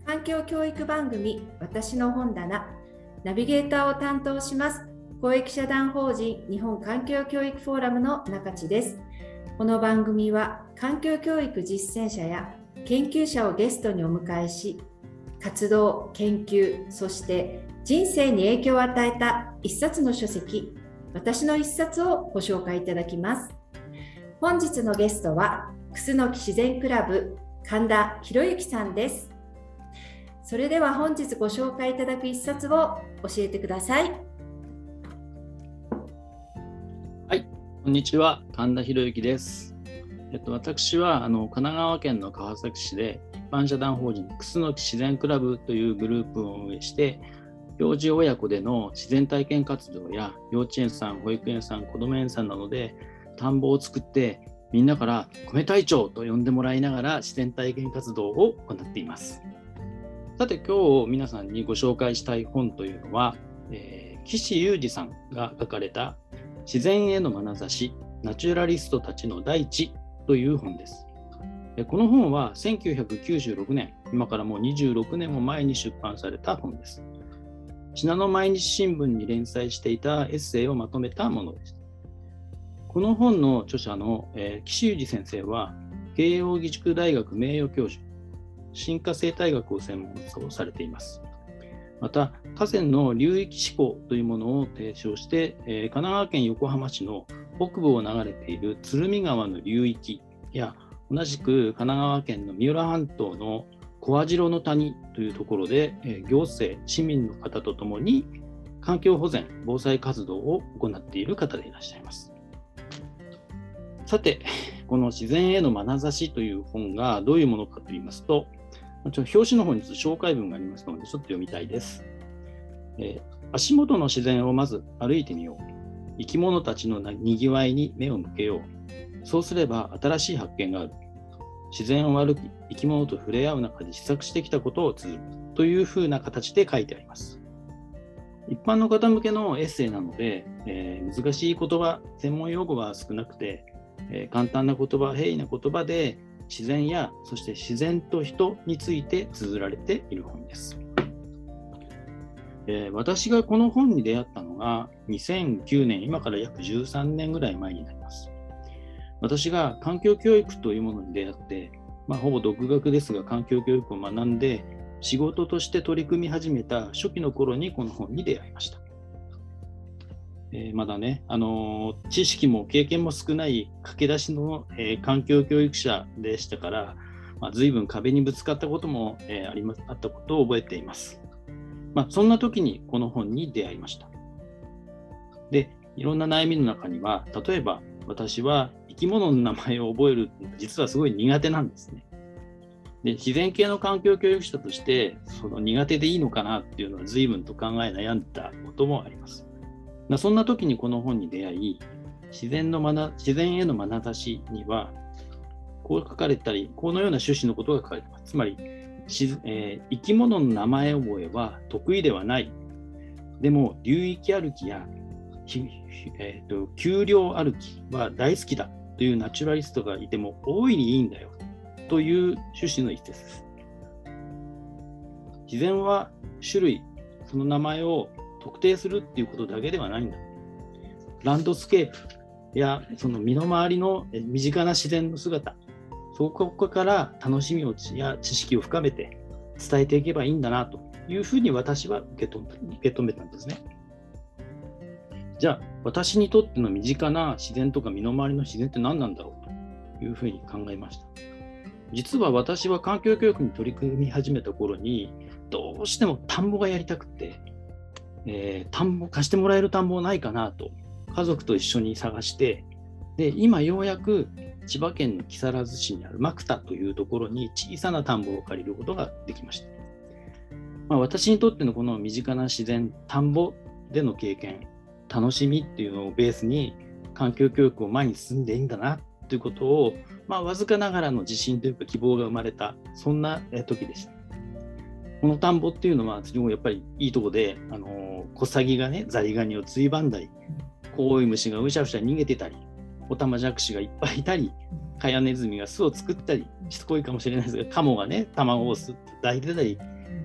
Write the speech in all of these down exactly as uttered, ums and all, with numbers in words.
環境教育番組私の本棚ナビゲーターを担当します公益社団法人日本環境教育フォーラムの中地です。この番組は環境教育実践者や研究者をゲストにお迎えし、活動、研究、そして人生に影響を与えた一冊の書籍、私の一冊をご紹介いただきます。本日のゲストは楠木自然クラブ神田博之さんです。それでは本日ご紹介いただく一冊を教えてください。 はい、こんにちは、神田博之です。えっと、私はあの神奈川県の川崎市で一般社団法人楠木自然クラブというグループを運営して、幼児親子での自然体験活動や幼稚園さん、保育園さん、こども園さんなどで田んぼを作ってみんなから米隊長と呼んでもらいながら自然体験活動を行っています。さて今日皆さんにご紹介したい本というのは、えー、岸裕二さんが書かれた自然への眼差しナチュラリストたちの大地という本です。この本はせんきゅうひゃくきゅうじゅうろくねん、今からもうにじゅうろくねんも前に出版された本です。信濃毎日新聞に連載していたエッセイをまとめたものです。この本の著者の、えー、岸裕二先生は慶應義塾大学名誉教授、進化生態学を専門とされています。また河川の流域思考というものを提唱して、えー、神奈川県横浜市の北部を流れている鶴見川の流域や同じく神奈川県の三浦半島の小網代の谷というところで、えー、行政、市民の方とともに環境保全、防災活動を行っている方でいらっしゃいます。さて、この自然への眼差しという本がどういうものかといいますと、ちょ表紙の方に紹介文がありますので、ちょっと読みたいです。えー、足元の自然をまず歩いてみよう。生き物たちのにぎわいに目を向けよう。そうすれば新しい発見がある。自然を歩き、生き物と触れ合う中で試作してきたことを綴るというふうな形で書いてあります。一般の方向けのエッセイなので、えー、難しい言葉、専門用語は少なくて、えー、簡単な言葉、平易な言葉で自然やそして自然と人について綴られている本です。えー、私がこの本に出会ったのがにせんきゅうねん、今から約じゅうさんねんぐらい前になります。私が環境教育というものに出会って、まあ、ほぼ独学ですが環境教育を学んで仕事として取り組み始めた初期の頃にこの本に出会いました。えー、まだね、あのー、知識も経験も少ない駆け出しの、えー、環境教育者でしたから、まあ、随分壁にぶつかったことも、えー、ありま、あったことを覚えています。まあ、そんな時にこの本に出会いました。で、いろんな悩みの中には、例えば私は生き物の名前を覚えるのが実はすごい苦手なんですね。で、自然系の環境教育者としてその苦手でいいのかなっていうのは随分と考え悩んだこともあります。そんな時にこの本に出会い、自然のまな、自然への眼差しにはこう書かれたり、このような趣旨のことが書かれています。つまり、えー、生き物の名前覚えは得意ではない。でも流域歩きや、えー、と丘陵歩きは大好きだというナチュラリストがいても大いにいいんだよという趣旨の一節です。自然は種類、その名前を特定するっていうことだけではないんだ。ランドスケープやその身の回りの身近な自然の姿、そこから楽しみをや知識を深めて伝えていけばいいんだなというふうに私は受け止め、受け止めたんですね。じゃあ私にとっての身近な自然とか身の回りの自然って何なんだろうというふうに考えました。実は私は環境教育に取り組み始めた頃にどうしても田んぼがやりたくて、えー、田んぼ貸してもらえる田んぼないかなと家族と一緒に探して、で今ようやく千葉県の木更津市にあるマクタというところに小さな田んぼを借りることができました。まあ、私にとってのこの身近な自然、田んぼでの経験、楽しみっていうのをベースに環境教育を前に進んでいいんだなということを、まあ、わずかながらの自信というか希望が生まれた、そんな時でした。この田んぼっていうのはやっぱりいいとこで、あのー、コサギがねザリガニをついばんだり、コウイムシがうしゃうしゃ逃げてたり、オタマジャクシがいっぱいいたり、カヤネズミが巣を作ったり、しつこいかもしれないですが、カモがね卵を抱いてたり、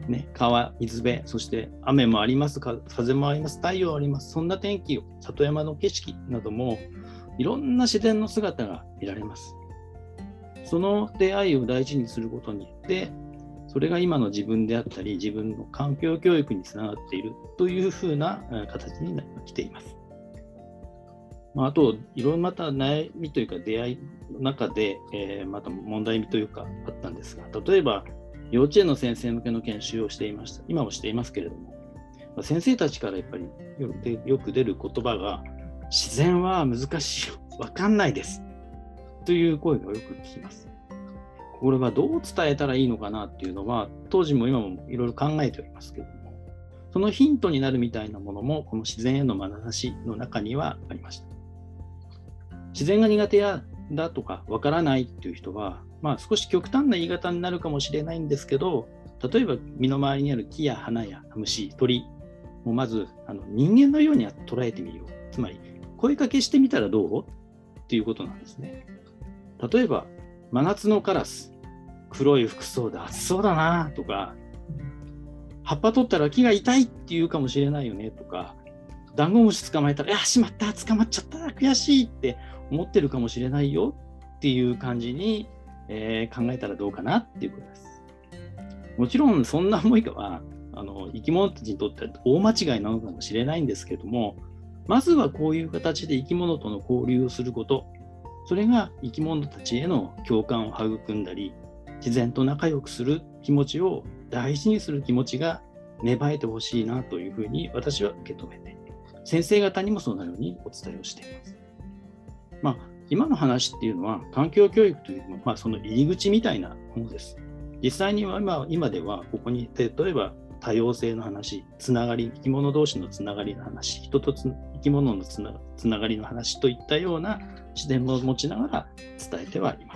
ね、川、水辺、そして雨もあります、風もあります、太陽あります、そんな天気を、里山の景色なども、いろんな自然の姿が見られます。その出会いを大事にすることによって、それが今の自分であったり、自分の環境教育につながっているというふうな形になってきています。あと、いろんなまた悩みというか出会いの中で、えー、また問題というかあったんですが、例えば幼稚園の先生向けの研修をしていました。今もしていますけれども、先生たちからやっぱりよく出る言葉が、自然は難しいよ、わかんないですという声がよく聞きます。これはどう伝えたらいいのかなっていうのは、当時も今もいろいろ考えておりますけれども、そのヒントになるみたいなものも、この自然への眼差しの中にはありました。自然が苦手だとかわからないっていう人は、まあ、少し極端な言い方になるかもしれないんですけど、例えば身の回りにある木や花や虫、鳥もまずあの人間のように捉えてみよう。つまり声かけしてみたらどうっていうことなんですね。例えば真夏のカラス、黒い服装で暑そうだなとか、葉っぱ取ったら木が痛いって言うかもしれないよねとか、ダンゴムシ捕まえたら、いや、しまった、捕まっちゃった、悔しいって思ってるかもしれないよっていう感じに、えー、考えたらどうかなっていうことです。もちろんそんな思いはあの生き物たちにとっては大間違いなのかもしれないんですけども、まずはこういう形で生き物との交流をすること、それが生き物たちへの共感を育んだり、自然と仲良くする気持ちを大事にする気持ちが芽生えてほしいなというふうに私は受け止めて、先生方にもそのようにお伝えをしています。まあ、今の話っていうのは環境教育というのは、まあ、その入り口みたいなものです。実際には 今, 今ではここに例えば多様性の話、つながり、生き物同士のつながりの話、人とつ生き物のつ な, つながりの話といったような視点を持ちながら伝えてはあります。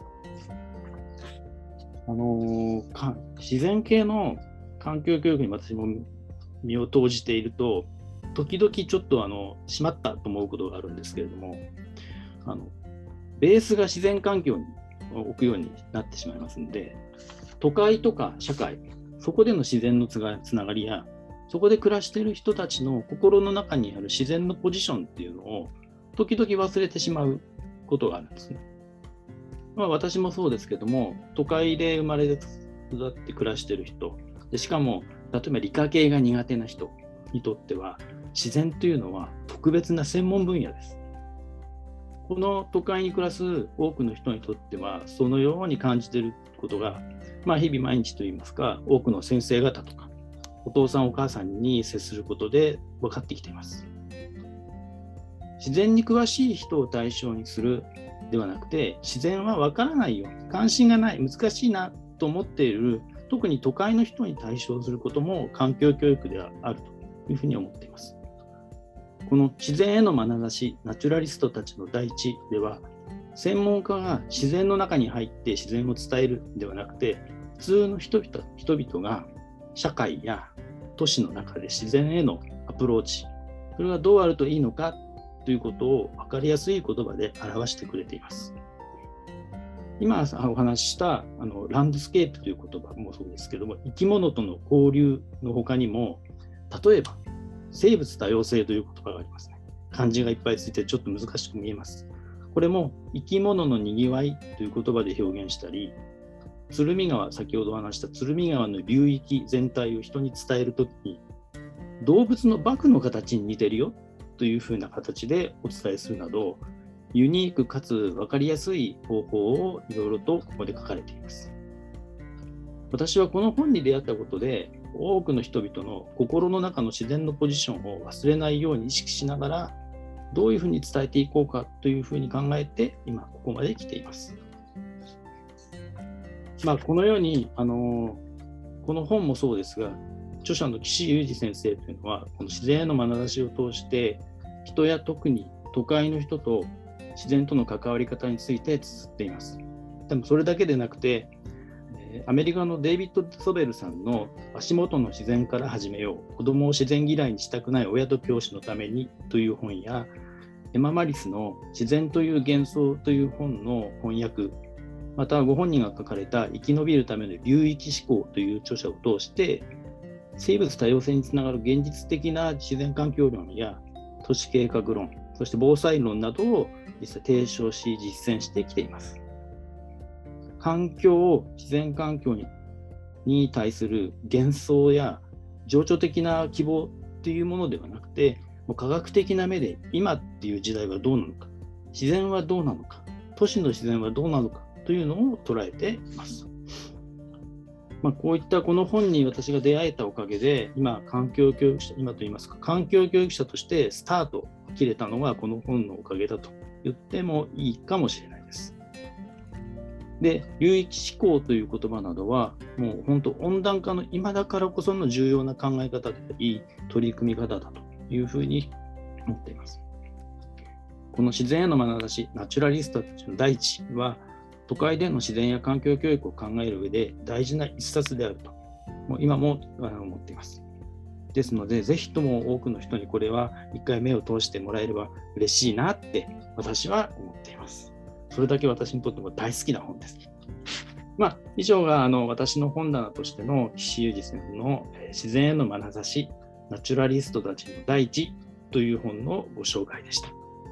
あのー、か自然系の環境教育に私も身を投じていると、時々ちょっとあのしまったと思うことがあるんですけれども、あのベースが自然環境に置くようになってしまいますので、都会とか社会、そこでの自然のつがつながりや、そこで暮らしている人たちの心の中にある自然のポジションっていうのを時々忘れてしまうことがあるんですね。まあ、私もそうですけども、都会で生まれて育って暮らしている人で、しかも例えば理科系が苦手な人にとっては、自然というのは特別な専門分野です。この都会に暮らす多くの人にとっては、そのように感じていることが、まあ、日々毎日といいますか、多くの先生方とかお父さんお母さんに接することで分かってきています。自然に詳しい人を対象にするではなくて、自然は分からないよ、関心がない、難しいなと思っている、特に都会の人に対象することも環境教育ではあるというふうに思っています。この自然への眼差し、ナチュラリストたちの第一では、専門家が自然の中に入って自然を伝えるではなくて、普通の人々、人々が社会や都市の中で自然へのアプローチ、それがどうあるといいのかということを分かりやすい言葉で表してくれています。今お話ししたあのランドスケープという言葉もそうですけども、生き物との交流の他にも、例えば生物多様性という言葉がありますね。漢字がいっぱいついてちょっと難しく見えます。これも生き物のにぎわいという言葉で表現したり、鶴見川、先ほどお話した鶴見川の流域全体を人に伝えるときに、動物のバクの形に似てるよというふうな形でお伝えするなど、ユニークかつ分かりやすい方法をいろいろとここで書かれています。私はこの本に出会ったことで、多くの人々の心の中の自然のポジションを忘れないように意識しながら、どういうふうに伝えていこうかというふうに考えて、今ここまで来ています。まあ、このように、あのこの本もそうですが、著者の岸裕二先生というのは、この自然への眼差しを通して、人や特に都会の人と自然との関わり方について綴っています。でもそれだけでなくて、アメリカのデイビッド・ソベルさんの足元の自然から始めよう、子供を自然嫌いにしたくない親と教師のためにという本や、エマ・マリスの自然という幻想という本の翻訳またご本人が書かれた生き延びるための流域思考という著者を通して、生物多様性につながる現実的な自然環境論や都市計画論、そして防災論などを実際提唱し実践してきています。環境、自然環境にに対する幻想や情緒的な希望というものではなくて、もう科学的な目で今っていう時代はどうなのか、自然はどうなのか、都市の自然はどうなのかというのを捉えています。まあ、こういったこの本に私が出会えたおかげで、今環境教育者、今といいますか環境教育者としてスタート切れたのがこの本のおかげだと言ってもいいかもしれないです。で、流域思考という言葉などは、もう本当温暖化の今だからこその重要な考え方であり、取り組み方だというふうに思っています。この自然への眼差し、ナチュラリストたちの第一は、都会での自然や環境教育を考える上で大事な一冊であると、もう今も思っています。ですので、ぜひとも多くの人にこれは一回目を通してもらえれば嬉しいなって私は思っています。それだけ私にとっても大好きな本です。まあ、以上があの私の本棚としての岸裕二先生の自然への眼差し、ナチュラリストたちの第一という本のご紹介でした。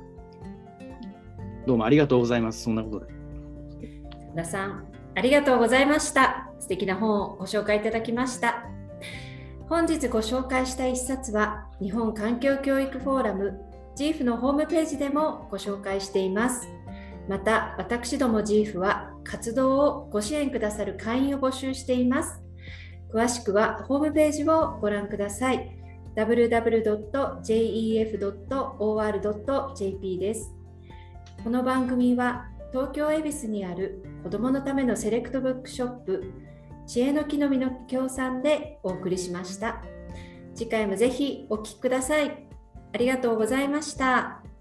どうもありがとうございます。そんなことで。 皆さん、ありがとうございました。素敵な本をご紹介いただきました。本日ご紹介した一冊は、日本環境教育フォーラム ジーエフ のホームページでもご紹介しています。また、私ども ジーエフ は活動をご支援くださる会員を募集しています。詳しくはホームページをご覧ください。ダブリューダブリュードットジェイイーエフドットオーアールドットジェーピー です。この番組は東京恵比寿にある子どものためのセレクトブックショップ、知恵の木の実の協賛でお送りしました。次回もぜひお聞きください。ありがとうございました。